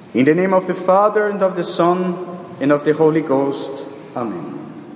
In the name of the Father, and of the Son, and of the Holy Ghost. Amen.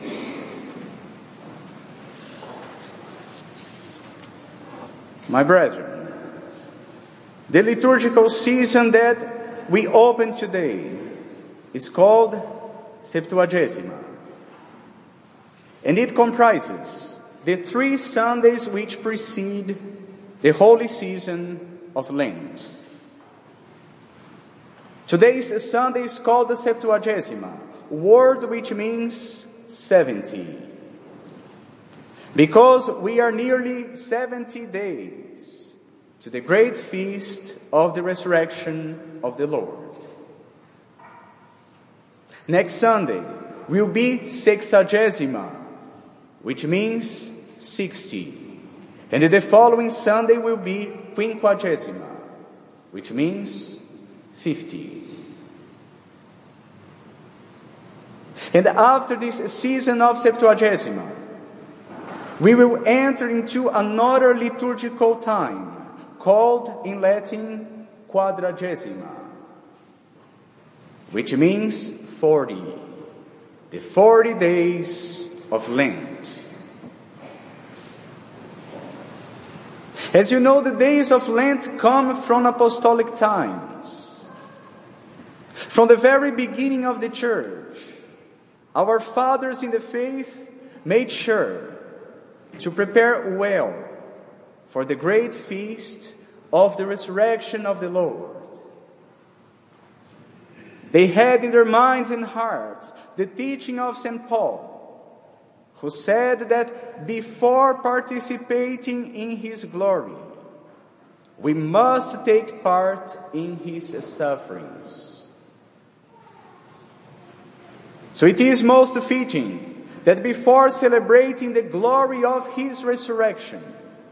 My brethren, the liturgical season that we open today is called Septuagesima, and it comprises the 3 Sundays which precede the holy season of Lent. Today's Sunday is called the Septuagesima, word which means 70. Because we are nearly 70 days to the great feast of the resurrection of the Lord. Next Sunday will be Sexagesima, which means 60. And the following Sunday will be Quinquagesima, which means 50. And after this season of Septuagesima, we will enter into another liturgical time called in Latin Quadragesima, which means 40, the 40 days of Lent. As you know, the days of Lent come from apostolic times. From the very beginning of the Church, our fathers in the faith made sure to prepare well for the great feast of the resurrection of the Lord. They had in their minds and hearts the teaching of St. Paul, who said that before participating in his glory, we must take part in his sufferings. So it is most fitting that before celebrating the glory of his resurrection,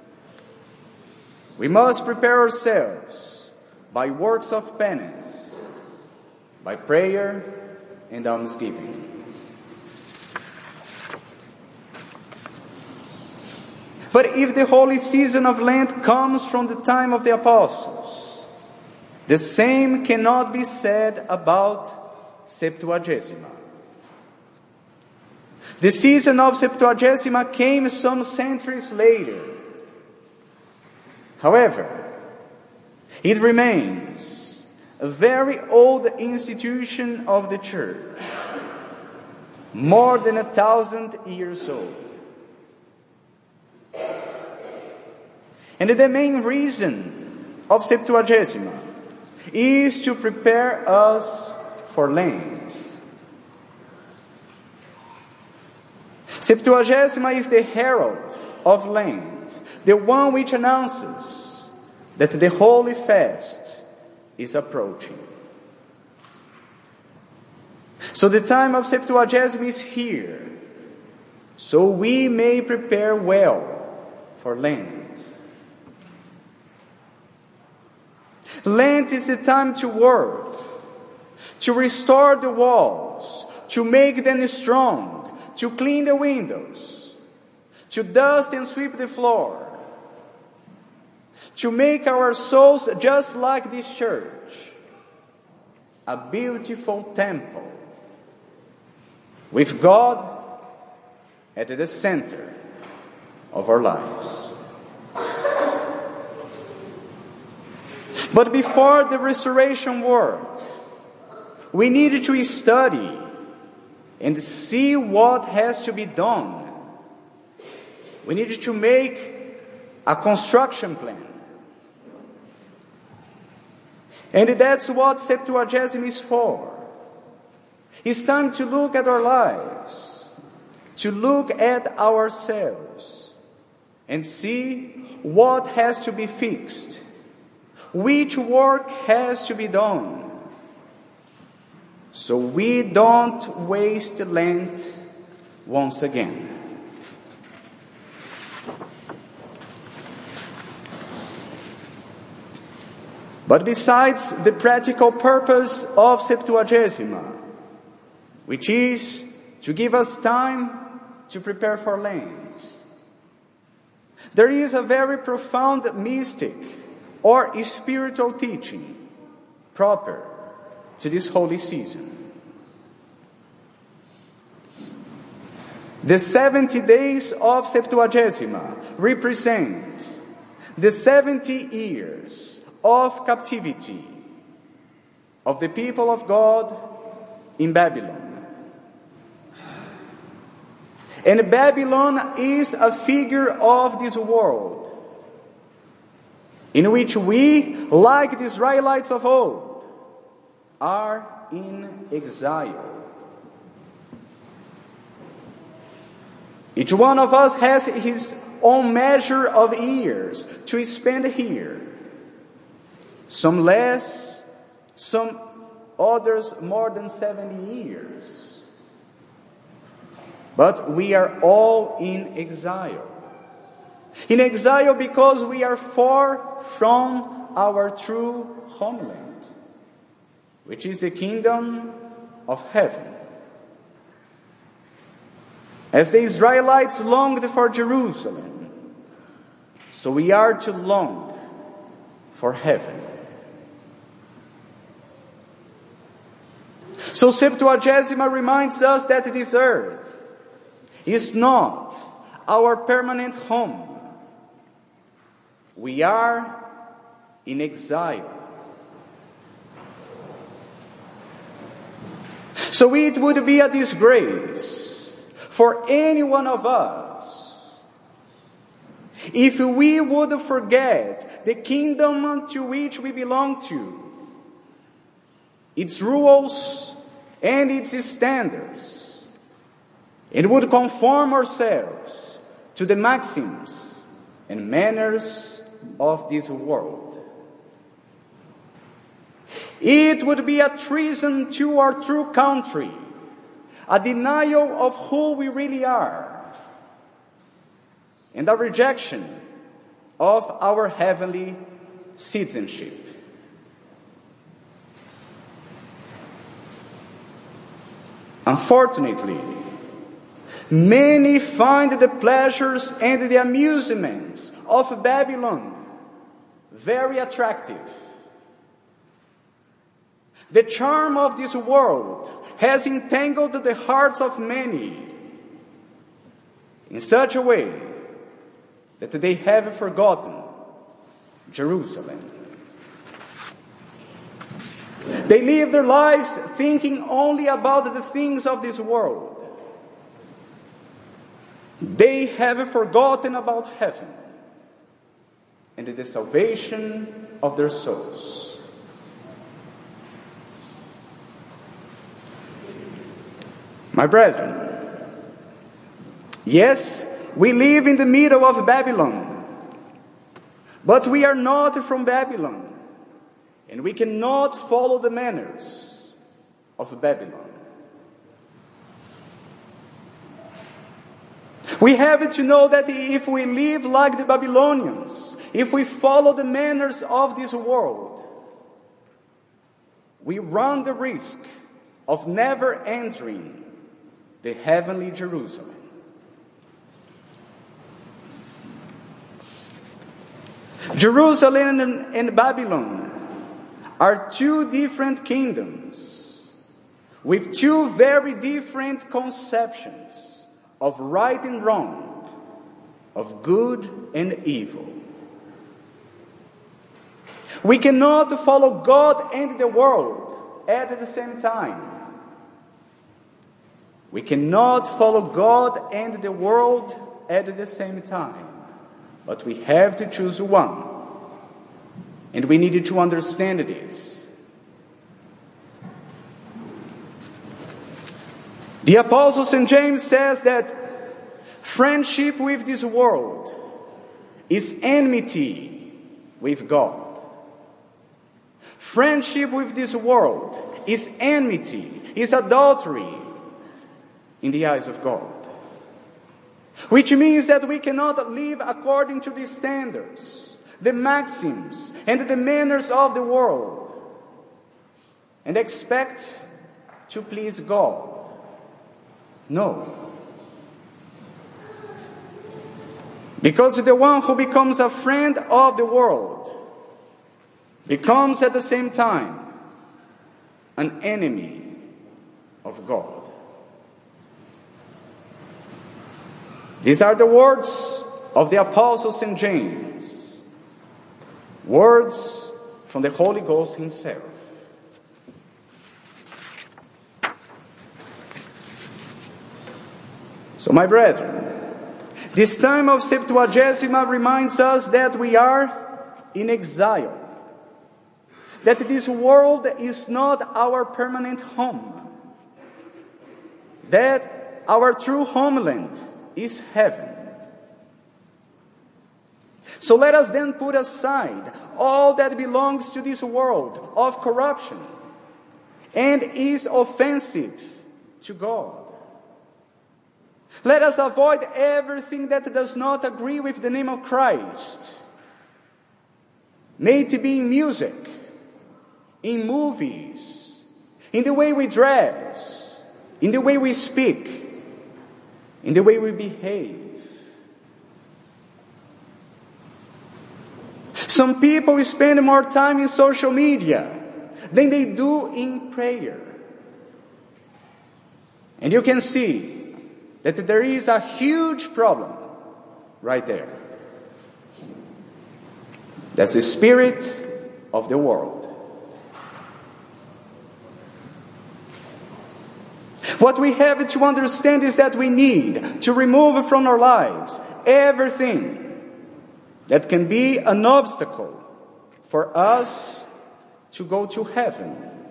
we must prepare ourselves by works of penance, by prayer and almsgiving. But if the holy season of Lent comes from the time of the apostles, the same cannot be said about Septuagesima. The season of Septuagesima came some centuries later. However, it remains a very old institution of the Church, more than 1,000 years old. And the main reason of Septuagesima is to prepare us for Lent. Septuagesima is the herald of Lent, the one which announces that the Holy Fast is approaching. So the time of Septuagesima is here, so we may prepare well for Lent. Lent is the time to work, to restore the walls, to make them strong, to clean the windows, to dust and sweep the floor, to make our souls just like this church, a beautiful temple, with God at the center of our lives. But before the restoration work, we need to study and see what has to be done. We need to make a construction plan. And that's what Septuagesima is for. It's time to look at our lives, to look at ourselves, and see what has to be fixed, which work has to be done, so we don't waste Lent once again. But besides the practical purpose of Septuagesima, which is to give us time to prepare for Lent, there is a very profound mystic or spiritual teaching proper to this holy season. The 70 days of Septuagesima represent the 70 years of captivity of the people of God in Babylon. And Babylon is a figure of this world, in which we, like the Israelites of old, are in exile. Each one of us has his own measure of years to spend here. Some less, some others more than 70 years. But we are all in exile. In exile because we are far from our true homeland, which is the kingdom of heaven. As the Israelites longed for Jerusalem, so we are to long for heaven. So Septuagesima reminds us that this earth is not our permanent home. We are in exile. So it would be a disgrace for any one of us if we would forget the kingdom to which we belong to, its rules and its standards, and would conform ourselves to the maxims and manners of this world. It would be a treason to our true country, a denial of who we really are, and a rejection of our heavenly citizenship. Unfortunately, many find the pleasures and the amusements of Babylon very attractive. The charm of this world has entangled the hearts of many in such a way that they have forgotten Jerusalem. They live their lives thinking only about the things of this world. They have forgotten about heaven and the salvation of their souls. My brethren, yes, we live in the middle of Babylon, but we are not from Babylon, and we cannot follow the manners of Babylon. We have to know that if we live like the Babylonians, if we follow the manners of this world, we run the risk of never entering the heavenly Jerusalem. Jerusalem and Babylon are two different kingdoms with two very different conceptions of right and wrong, of good and evil. We cannot follow God and the world at the same time. We cannot follow God and the world at the same time. But we have to choose one. And we need to understand this. The Apostle St. James says that friendship with this world is enmity with God. Friendship with this world is enmity, is adultery in the eyes of God. Which means that we cannot live according to the standards, the maxims, and the manners of the world and expect to please God. No. Because the one who becomes a friend of the world becomes at the same time an enemy of God. These are the words of the Apostle St. James, words from the Holy Ghost himself. So, my brethren, this time of Septuagesima reminds us that we are in exile, that this world is not our permanent home, that our true homeland is heaven. So let us then put aside all that belongs to this world of corruption and is offensive to God. Let us avoid everything that does not agree with the name of Christ. May it be in music, in movies, in the way we dress, in the way we speak, in the way we behave. Some people spend more time in social media than they do in prayer. And you can see that there is a huge problem right there. That's the spirit of the world. What we have to understand is that we need to remove from our lives everything that can be an obstacle for us to go to heaven.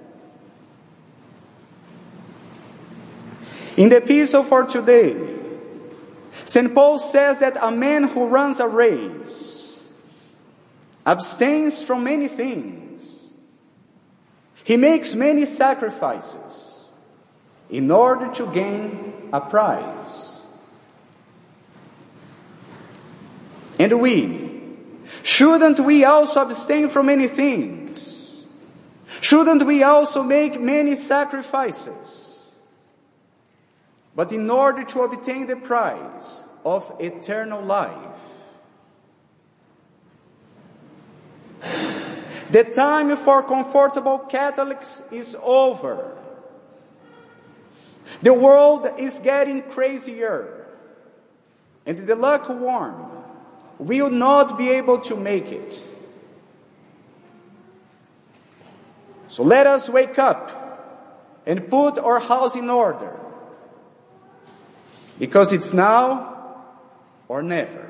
In the epistle for today, St. Paul says that a man who runs a race abstains from many things. He makes many sacrifices in order to gain a prize. And shouldn't we also abstain from many things? Shouldn't we also make many sacrifices? But in order to obtain the prize of eternal life. The time for comfortable Catholics is over. The world is getting crazier, and the lukewarm will not be able to make it. So let us wake up and put our house in order, because it's now or never.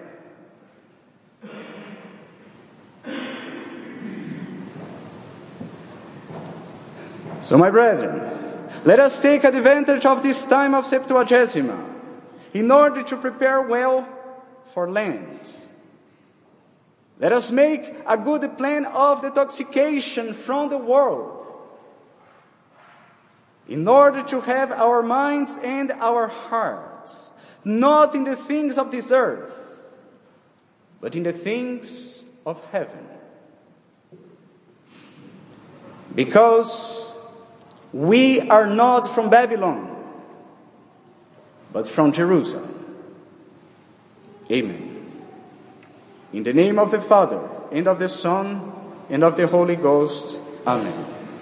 So, my brethren, let us take advantage of this time of Septuagesima in order to prepare well for Lent. Let us make a good plan of detoxification from the world in order to have our minds and our hearts not in the things of this earth, but in the things of heaven. Because we are not from Babylon, but from Jerusalem. Amen. In the name of the Father, and of the Son, and of the Holy Ghost. Amen.